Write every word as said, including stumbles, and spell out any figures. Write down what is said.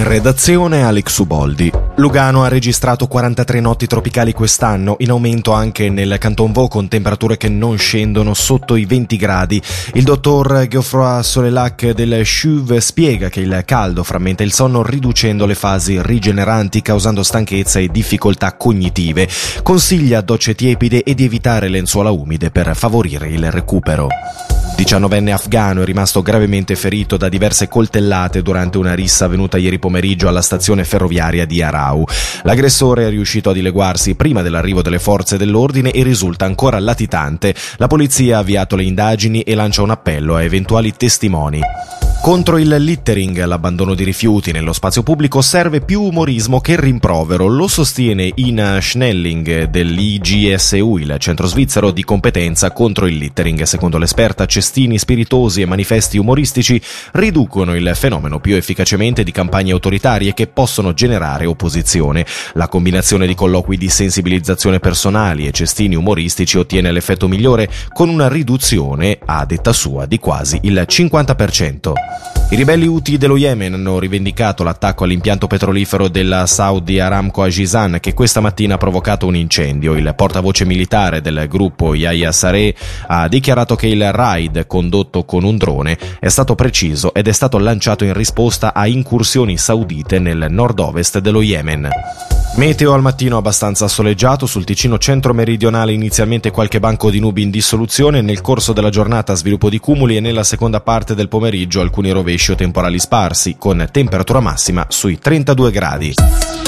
In redazione Alex Uboldi. Lugano ha registrato quarantatré notti tropicali quest'anno, in aumento anche nel Canton Vaud con temperature che non scendono sotto i venti gradi. Il dottor Geoffroy Solelac del C H U V spiega che il caldo frammenta il sonno riducendo le fasi rigeneranti, causando stanchezza e difficoltà cognitive. Consiglia docce tiepide e di evitare lenzuola umide per favorire il recupero. diciannovenne afghano è rimasto gravemente ferito da diverse coltellate durante una rissa avvenuta ieri pomeriggio alla stazione ferroviaria di Arau. L'aggressore è riuscito a dileguarsi prima dell'arrivo delle forze dell'ordine e risulta ancora latitante. La polizia ha avviato le indagini e lancia un appello a eventuali testimoni. Contro il littering, l'abbandono di rifiuti nello spazio pubblico, serve più umorismo che rimprovero. Lo sostiene Ina Schnelling dell'I G S U, il centro svizzero di competenza contro il littering. Secondo l'esperta, cestini spiritosi e manifesti umoristici riducono il fenomeno più efficacemente di campagne autoritarie che possono generare opposizione. La combinazione di colloqui di sensibilizzazione personali e cestini umoristici ottiene l'effetto migliore, con una riduzione, a detta sua, di quasi il cinquanta per cento. I ribelli Houthi dello Yemen hanno rivendicato l'attacco all'impianto petrolifero della Saudi Aramco a Jizan, che questa mattina ha provocato un incendio. Il portavoce militare del gruppo Yahya Saree ha dichiarato che il raid, condotto con un drone, è stato preciso ed è stato lanciato in risposta a incursioni saudite nel nord-ovest dello Yemen. Meteo al mattino abbastanza soleggiato, sul Ticino centro-meridionale inizialmente qualche banco di nubi in dissoluzione, nel corso della giornata sviluppo di cumuli e nella seconda parte del pomeriggio alcuni rovesci o temporali sparsi, con temperatura massima sui trentadue gradi.